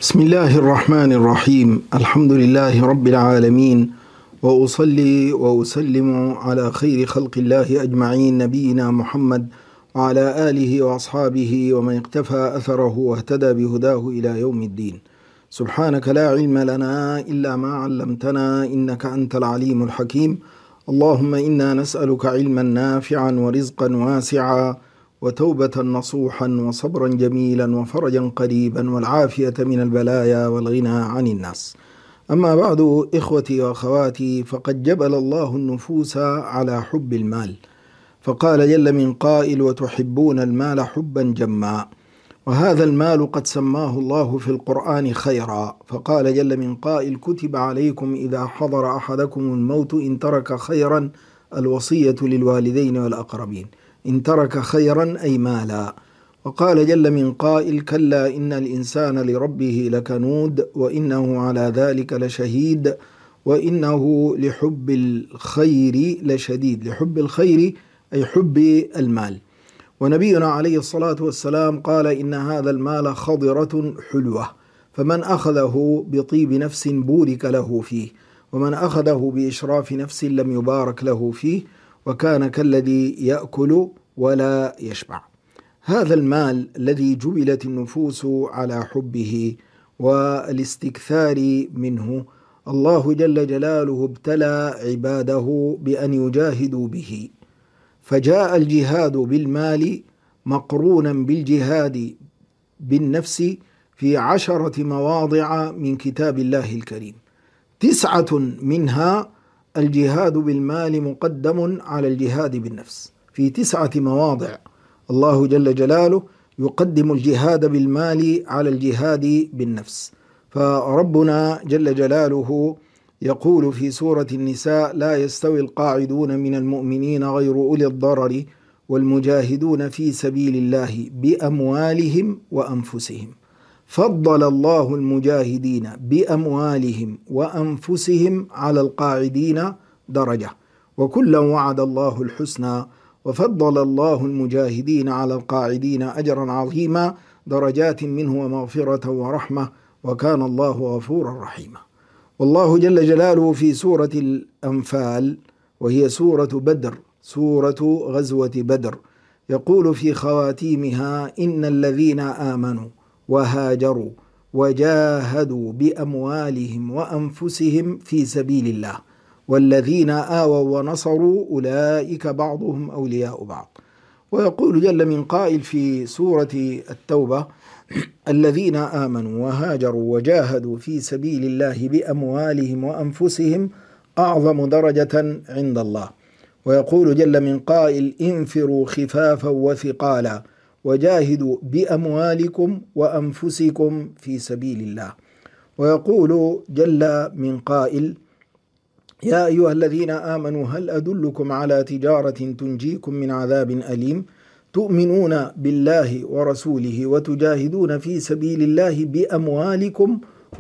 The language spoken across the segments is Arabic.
بسم الله الرحمن الرحيم. الحمد لله رب العالمين، وأصلي وأسلم على خير خلق الله أجمعين، نبينا محمد وعلى آله وأصحابه ومن اقتفى أثره واهتدى بهداه إلى يوم الدين. سبحانك لا علم لنا إلا ما علمتنا إنك أنت العليم الحكيم. اللهم إنا نسألك علما نافعا ورزقا واسعا وتوبة نصوحا وصبرا جميلا وفرجا قريبا والعافية من البلايا والغنى عن الناس. أما بعد، إخوتي وأخواتي، فقد جبل الله النفوس على حب المال، فقال جل من قائل: وتحبون المال حبا جما. وهذا المال قد سماه الله في القرآن خيرا، فقال جل من قائل: كتب عليكم إذا حضر أحدكم الموت إن ترك خيرا الوصية للوالدين والأقربين. إن ترك خيرا أي مالا. وقال جل من قائل: كلا إن الإنسان لربه لكنود وإنه على ذلك لشهيد وإنه لحب الخير لشديد. لحب الخير أي حب المال. ونبينا عليه الصلاة والسلام قال: إن هذا المال خضرة حلوة، فمن أخذه بطيب نفس بورك له فيه، ومن أخذه بإشراف نفس لم يبارك له فيه، وكان كالذي يأكل ولا يشبع. هذا المال الذي جبلت النفوس على حبه والاستكثار منه، الله جل جلاله ابتلى عباده بأن يجاهدوا به، فجاء الجهاد بالمال مقرونا بالجهاد بالنفس في 10 مواضع من كتاب الله الكريم. 9 منها الجهاد بالمال مقدم على الجهاد بالنفس. في 9 مواضع الله جل جلاله يقدم الجهاد بالمال على الجهاد بالنفس. فربنا جل جلاله يقول في سورة النساء: لا يستوي القاعدون من المؤمنين غير أولي الضرر والمجاهدون في سبيل الله بأموالهم وأنفسهم. فضل الله المجاهدين بأموالهم وأنفسهم على القاعدين درجة، وكلا وعد الله الحسنى، وفضل الله المجاهدين على القاعدين أجرا عظيما، درجات منه ومغفرة ورحمة، وكان الله غفورا رحيما. والله جل جلاله في سورة الأنفال، وهي سورة بدر، سورة غزوة بدر، يقول في خواتيمها: إن الذين آمنوا وهاجروا وجاهدوا بأموالهم وأنفسهم في سبيل الله والذين آووا ونصروا أولئك بعضهم أولياء بعض. ويقول جل من قائل في سورة التوبة: الذين آمنوا وهاجروا وجاهدوا في سبيل الله بأموالهم وأنفسهم أعظم درجة عند الله. ويقول جل من قائل: انفروا خفافا وثقالا وجاهدوا بأموالكم وأنفسكم في سبيل الله. ويقول جل من قائل: يا أيها الذين آمنوا هل أدلكم على تجارة تنجيكم من عذاب أليم تؤمنون بالله ورسوله وتجاهدون في سبيل الله بأموالكم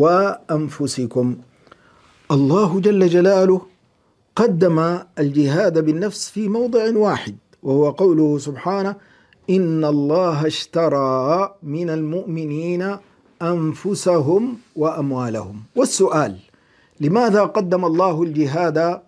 وأنفسكم. الله جل جلاله قدم الجهاد بالنفس في موضع واحد، وهو قوله سبحانه: إن الله اشترى من المؤمنين أنفسهم وأموالهم. والسؤال: لماذا قدم الله الجهاد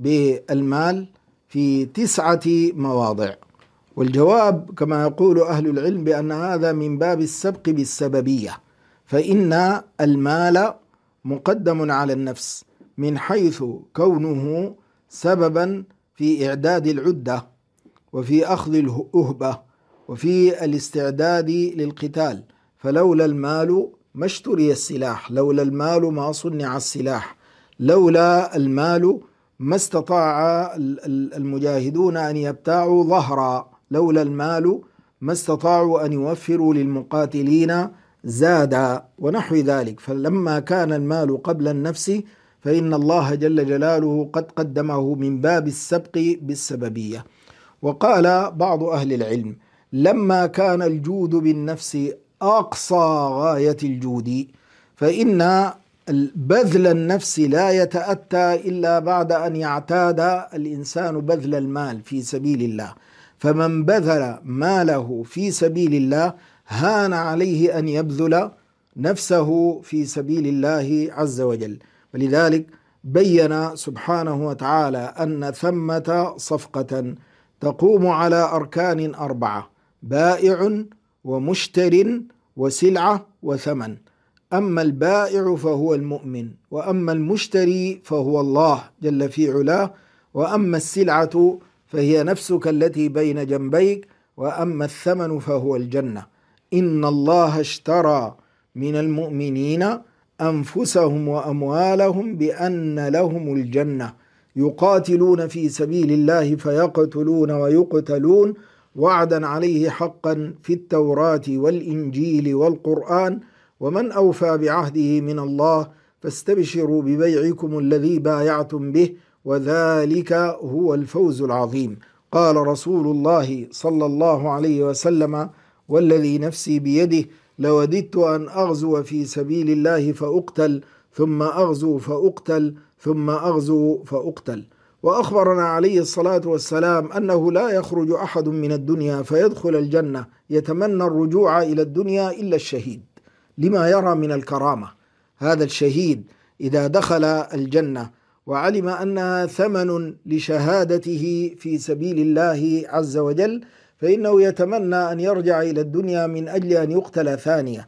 بالمال في 9 مواضع؟ والجواب كما يقول أهل العلم بأن هذا من باب السبق بالسببية، فإن المال مقدم على النفس من حيث كونه سببا في إعداد العدة وفي أخذ الأهبة وفي الاستعداد للقتال. فلولا المال ما اشتري السلاح، لولا المال ما صنع السلاح، لولا المال ما استطاع المجاهدون أن يبتاعوا ظهرا، لولا المال ما استطاعوا أن يوفروا للمقاتلين زادا ونحو ذلك. فلما كان المال قبل النفس فإن الله جل جلاله قد قدمه من باب السبق بالسببية. وقال بعض أهل العلم: لما كان الجود بالنفس أقصى غاية الجود، فإن بذل النفس لا يتأتى إلا بعد أن يعتاد الإنسان بذل المال في سبيل الله. فمن بذل ماله في سبيل الله هان عليه أن يبذل نفسه في سبيل الله عز وجل. ولذلك بين سبحانه وتعالى أن ثمة صفقة تقوم على أركان 4: بائع ومشتر وسلعة وثمن. أما البائع فهو المؤمن، وأما المشتري فهو الله جل في علاه، وأما السلعة فهي نفسك التي بين جنبيك، وأما الثمن فهو الجنة. إن الله اشترى من المؤمنين أنفسهم وأموالهم بأن لهم الجنة يقاتلون في سبيل الله فيقتلون ويقتلون وعدا عليه حقا في التوراة والإنجيل والقرآن، ومن أوفى بعهده من الله فاستبشروا ببيعكم الذي بايعتم به وذلك هو الفوز العظيم. قال رسول الله صلى الله عليه وسلم: والذي نفسي بيده لوددت أن أغزو في سبيل الله فأقتل ثم أغزو فأقتل ثم أغزو فأقتل. وأخبرنا عليه الصلاة والسلام أنه لا يخرج أحد من الدنيا فيدخل الجنة يتمنى الرجوع إلى الدنيا إلا الشهيد، لما يرى من الكرامة. هذا الشهيد إذا دخل الجنة وعلم أنها ثمن لشهادته في سبيل الله عز وجل، فإنه يتمنى أن يرجع إلى الدنيا من أجل أن يقتل ثانية.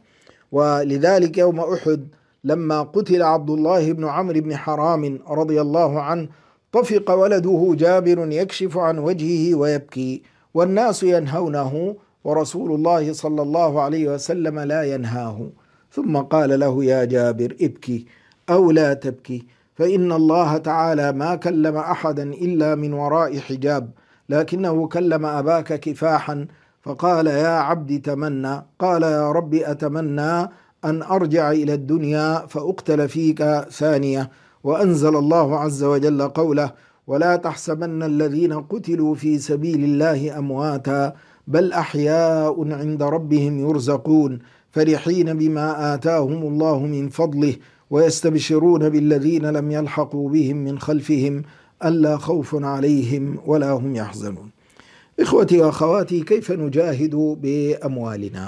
ولذلك يوم أحد لما قتل عبد الله بن عمرو بن حرام رضي الله عنه، طفق ولده جابر يكشف عن وجهه ويبكي، والناس ينهونه ورسول الله صلى الله عليه وسلم لا ينهاه، ثم قال له: يا جابر ابكي أو لا تبكي، فإن الله تعالى ما كلم أحدا إلا من وراء حجاب، لكنه كلم أباك كفاحا فقال: يا عبد تمنى. قال: يا رب أتمنى أن أرجع إلى الدنيا فأقتل فيك ثانية. وأنزل الله عز وجل قوله: ولا تحسبن الذين قتلوا في سبيل الله أمواتا بل أحياء عند ربهم يرزقون فرحين بما آتاهم الله من فضله ويستبشرون بالذين لم يلحقوا بهم من خلفهم ألا خوف عليهم ولا هم يحزنون. إخوتي وأخواتي، كيف نجاهد بأموالنا؟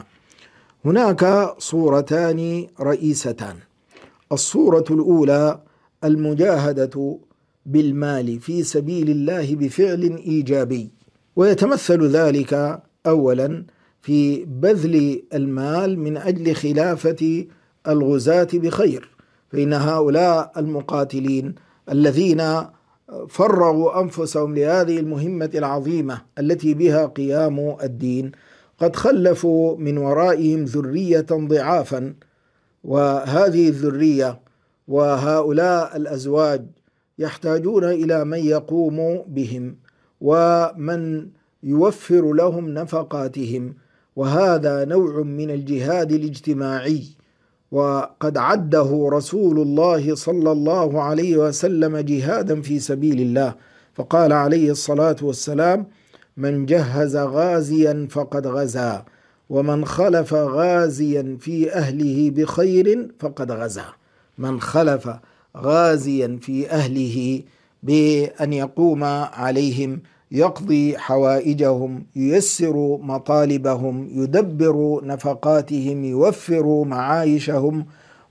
هناك صورتان رئيستان. الصورة الأولى المجاهدة بالمال في سبيل الله بفعل إيجابي، ويتمثل ذلك أولا في بذل المال من أجل خلافة الغزاة بخير، فإن هؤلاء المقاتلين الذين فرغوا أنفسهم لهذه المهمة العظيمة التي بها قيام الدين قد خلفوا من ورائهم ذرية ضعافا، وهذه الذرية وهؤلاء الأزواج يحتاجون إلى من يقوم بهم ومن يوفر لهم نفقاتهم، وهذا نوع من الجهاد الاجتماعي، وقد عده رسول الله صلى الله عليه وسلم جهادا في سبيل الله، فقال عليه الصلاة والسلام: من جهز غازيا فقد غزا، ومن خلف غازيا في أهله بخير فقد غزا. من خلف غازيا في أهله بأن يقوم عليهم، يقضي حوائجهم، ييسر مطالبهم، يدبر نفقاتهم، يوفر معايشهم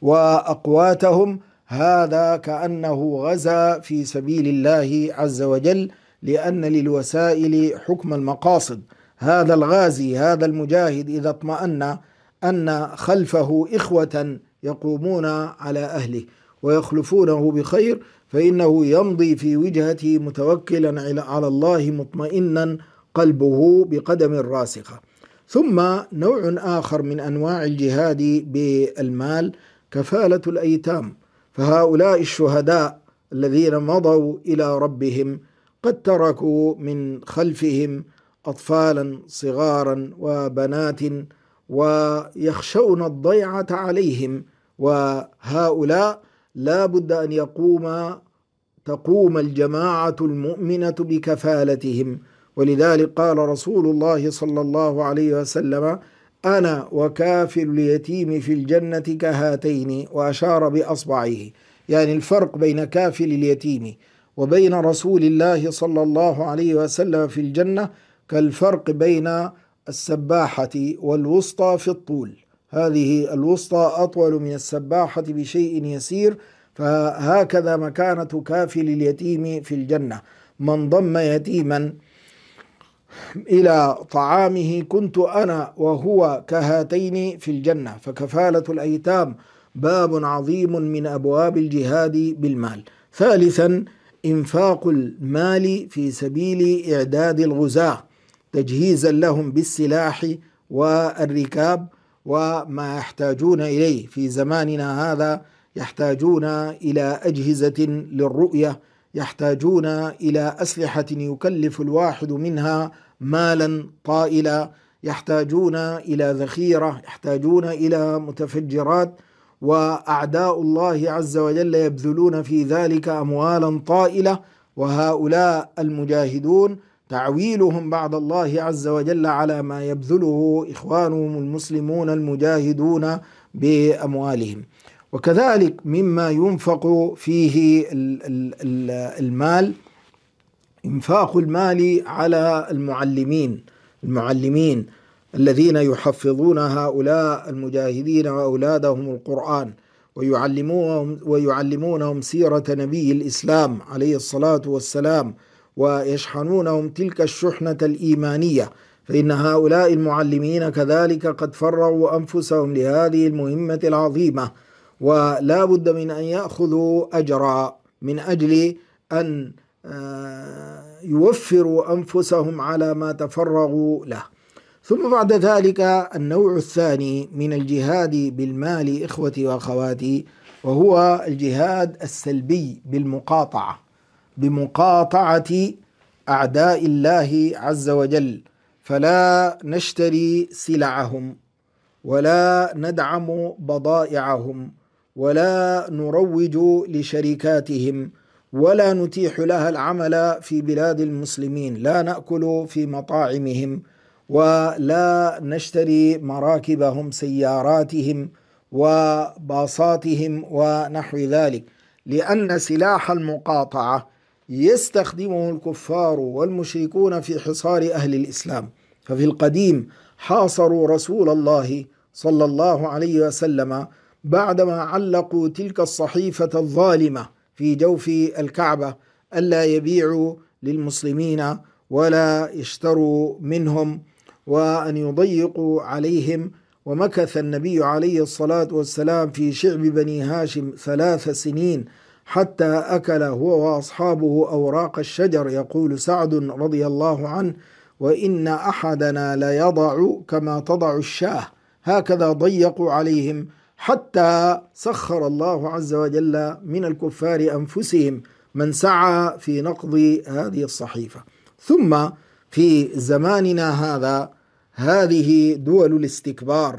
وأقواتهم، هذا كأنه غزا في سبيل الله عز وجل، لأن للوسائل حكم المقاصد. هذا الغازي، هذا المجاهد، إذا اطمأن أن خلفه إخوة يقومون على أهله ويخلفونه بخير، فإنه يمضي في وجهته متوكلا على الله مطمئنا قلبه بقدم راسخة. ثم نوع آخر من أنواع الجهاد بالمال كفالة الأيتام، فهؤلاء الشهداء الذين مضوا إلى ربهم قد تركوا من خلفهم أطفالا صغارا وبنات ويخشون الضيعة عليهم، وهؤلاء لا بد أن تقوم الجماعة المؤمنة بكفالتهم. ولذلك قال رسول الله صلى الله عليه وسلم: أنا وكافل اليتيم في الجنة كهاتين، وأشار بأصبعه، يعني الفرق بين كافل اليتيم وبين رسول الله صلى الله عليه وسلم في الجنة كالفرق بين السباحة والوسطى في الطول. هذه الوسطى أطول من السباحة بشيء يسير، فهكذا مكانة كافل اليتيم في الجنة. من ضم يتيما إلى طعامه كنت أنا وهو كهاتين في الجنة. فكفالة الأيتام باب عظيم من أبواب الجهاد بالمال. ثالثا، إنفاق المال في سبيل إعداد الغزاة تجهيزا لهم بالسلاح والركاب وما يحتاجون إليه. في زماننا هذا يحتاجون إلى أجهزة للرؤية، يحتاجون إلى أسلحة يكلف الواحد منها مالا طائلا، يحتاجون إلى ذخيرة، يحتاجون إلى متفجرات، وأعداء الله عز وجل يبذلون في ذلك أموالا طائلة. وهؤلاء المجاهدون تعويلهم بعد الله عز وجل على ما يبذله إخوانهم المسلمون المجاهدون بأموالهم. وكذلك مما ينفق فيه المال إنفاق المال على المعلمين الذين يحفظون هؤلاء المجاهدين وأولادهم القرآن، ويعلمونهم سيرة نبي الإسلام عليه الصلاة والسلام، ويشحنونهم تلك الشحنة الإيمانية. فإن هؤلاء المعلمين كذلك قد فرغوا أنفسهم لهذه المهمة العظيمة، ولا بد من أن يأخذوا أجرا من أجل أن يوفروا أنفسهم على ما تفرغوا له. ثم بعد ذلك النوع الثاني من الجهاد بالمال إخوتي وأخواتي، وهو الجهاد السلبي بمقاطعة أعداء الله عز وجل، فلا نشتري سلعهم ولا ندعم بضائعهم ولا نروج لشركاتهم ولا نتيح لها العمل في بلاد المسلمين، لا نأكل في مطاعمهم ولا نشتري مراكبهم سياراتهم وباصاتهم ونحو ذلك، لأن سلاح المقاطعة يستخدمه الكفار والمشركون في حصار أهل الإسلام. ففي القديم حاصروا رسول الله صلى الله عليه وسلم بعدما علقوا تلك الصحيفة الظالمة في جوف الكعبة ألا يبيعوا للمسلمين ولا يشتروا منهم وأن يضيقوا عليهم. ومكث النبي عليه الصلاة والسلام في شعب بني هاشم 3 سنين حتى أكل هو وأصحابه أوراق الشجر. يقول سعد رضي الله عنه: وإن أحدنا ليضع كما تضع الشاة. هكذا ضيقوا عليهم حتى سخر الله عز وجل من الكفار أنفسهم من سعى في نقض هذه الصحيفة. ثم في زماننا هذا هذه دول الاستكبار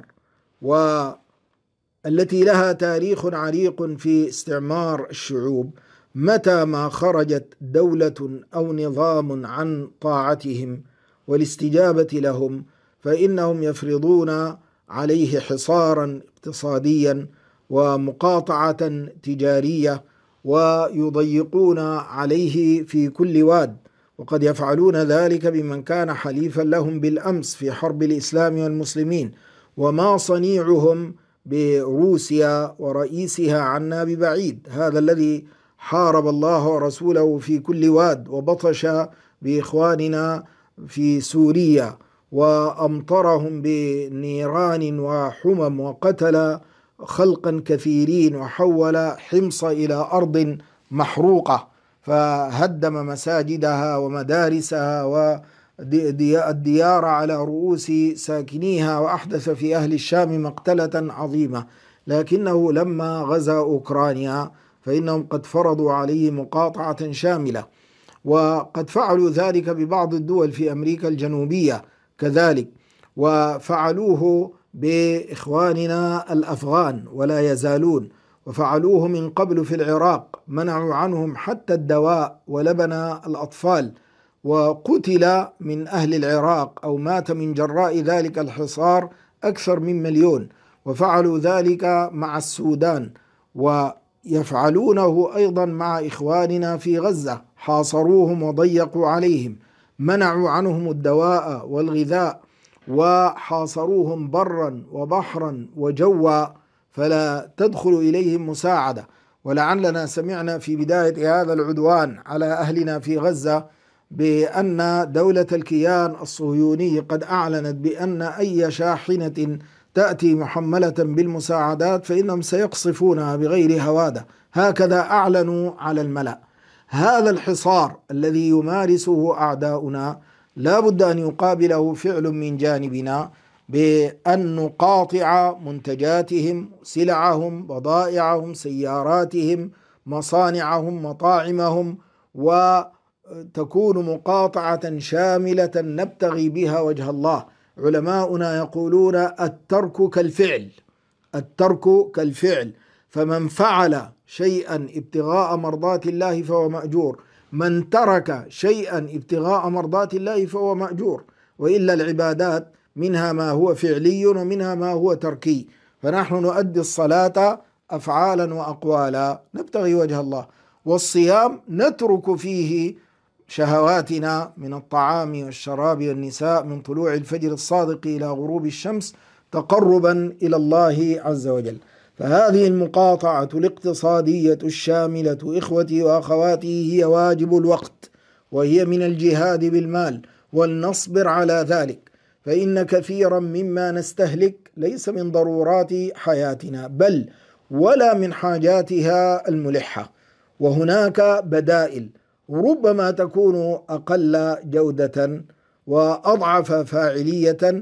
والتي لها تاريخ عريق في استعمار الشعوب، متى ما خرجت دولة أو نظام عن طاعتهم والاستجابة لهم فإنهم يفرضون عليه حصارا اقتصاديا ومقاطعة تجارية، ويضيقون عليه في كل واد. وقد يفعلون ذلك بمن كان حليفا لهم بالأمس في حرب الإسلام والمسلمين. وما صنيعهم بروسيا ورئيسها عنا ببعيد، هذا الذي حارب الله ورسوله في كل واد وبطش بإخواننا في سوريا وأمطرهم بنيران وحمم وقتل خلقا كثيرين وحول حمص إلى أرض محروقة، فهدم مساجدها ومدارسها والديار على رؤوس ساكنيها، وأحدث في أهل الشام مقتلة عظيمة. لكنه لما غزا أوكرانيا فإنهم قد فرضوا عليه مقاطعة شاملة، وقد فعلوا ذلك ببعض الدول في أمريكا الجنوبية كذلك، وفعلوه بإخواننا الأفغان ولا يزالون، وفعلوه من قبل في العراق، منعوا عنهم حتى الدواء ولبن الأطفال، وقتل من أهل العراق أو مات من جراء ذلك الحصار أكثر من 1,000,000. وفعلوا ذلك مع السودان، ويفعلونه أيضا مع إخواننا في غزة، حاصروهم وضيقوا عليهم، منعوا عنهم الدواء والغذاء، وحاصروهم برا وبحرا وجوا فلا تدخل إليهم مساعدة. ولعلنا سمعنا في بداية هذا العدوان على أهلنا في غزة بأن دولة الكيان الصهيوني قد أعلنت بأن أي شاحنة تأتي محملة بالمساعدات فإنهم سيقصفونها بغير هوادة، هكذا أعلنوا على الملأ. هذا الحصار الذي يمارسه أعداؤنا لا بد أن يقابله فعل من جانبنا بأن نقاطع منتجاتهم، سلعهم، بضائعهم، سياراتهم، مصانعهم، مطاعمهم، وتكون مقاطعة شاملة نبتغي بها وجه الله. علماؤنا يقولون الترك كالفعل، الترك كالفعل، فمن فعل شيئا ابتغاء مرضات الله فهو مأجور، من ترك شيئا ابتغاء مرضات الله فهو مأجور. وإلا العبادات منها ما هو فعلي ومنها ما هو تركي، فنحن نؤدي الصلاة أفعالا وأقوالا نبتغي وجه الله، والصيام نترك فيه شهواتنا من الطعام والشراب والنساء من طلوع الفجر الصادق إلى غروب الشمس تقربا إلى الله عز وجل. فهذه المقاطعة الاقتصادية الشاملة إخوتي وأخواتي هي واجب الوقت، وهي من الجهاد بالمال، ولنصبر على ذلك، فإن كثيرا مما نستهلك ليس من ضرورات حياتنا بل ولا من حاجاتها الملحة، وهناك بدائل ربما تكون أقل جودة وأضعف فاعلية،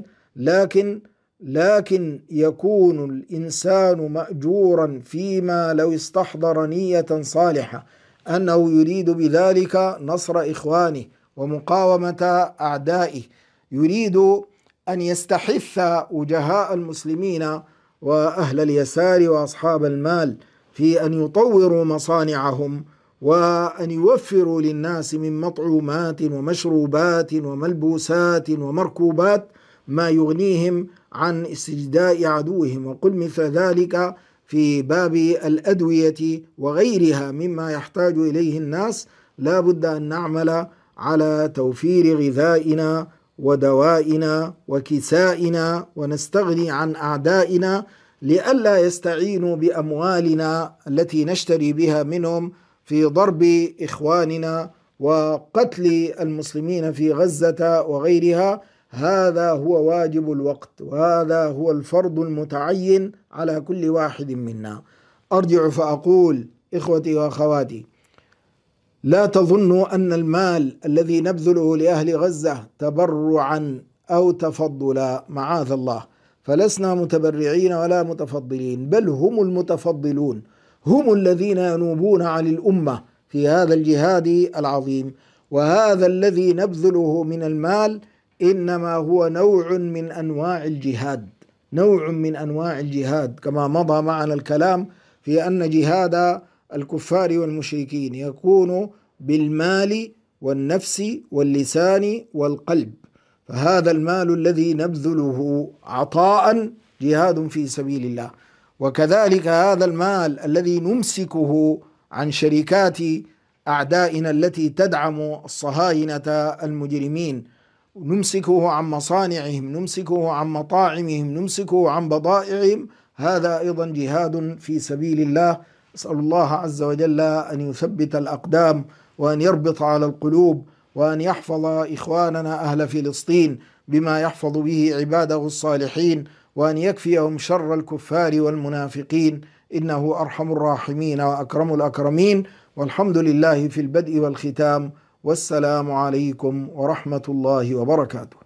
لكن يكون الإنسان مأجورا فيما لو استحضر نية صالحة أنه يريد بذلك نصر إخوانه ومقاومة أعدائه، يريد أن يستحث وجهاء المسلمين وأهل اليسار وأصحاب المال في أن يطوروا مصانعهم وأن يوفروا للناس من مطعومات ومشروبات وملبوسات ومركوبات ما يغنيهم عن استجداء عدوهم. وقل مثل ذلك في باب الأدوية وغيرها مما يحتاج إليه الناس. لا بد أن نعمل على توفير غذائنا ودوائنا وكسائنا ونستغني عن أعدائنا لئلا يستعينوا بأموالنا التي نشتري بها منهم في ضرب إخواننا وقتل المسلمين في غزة وغيرها. هذا هو واجب الوقت، وهذا هو الفرض المتعين على كل واحد منا. أرجع فأقول إخوتي وأخواتي، لا تظنوا أن المال الذي نبذله لأهل غزة تبرعا أو تفضلا، معاذ الله، فلسنا متبرعين ولا متفضلين، بل هم المتفضلون، هم الذين ينوبون عن الأمة في هذا الجهاد العظيم. وهذا الذي نبذله من المال إنما هو نوع من أنواع الجهاد، نوع من أنواع الجهاد، كما مضى معنا الكلام في أن جهاد الكفار والمشركين يكون بالمال والنفس واللسان والقلب. فهذا المال الذي نبذله عطاء جهاد في سبيل الله، وكذلك هذا المال الذي نمسكه عن شركات أعدائنا التي تدعم الصهاينة المجرمين، نمسكه عن مصانعهم، نمسكه عن مطاعمهم، نمسكه عن بضائعهم، هذا أيضا جهاد في سبيل الله. أسأل الله عز وجل أن يثبت الأقدام وأن يربط على القلوب وأن يحفظ إخواننا أهل فلسطين بما يحفظ به عباده الصالحين، وأن يكفيهم شر الكفار والمنافقين، إنه أرحم الراحمين وأكرم الأكرمين. والحمد لله في البدء والختام، والسلام عليكم ورحمة الله وبركاته.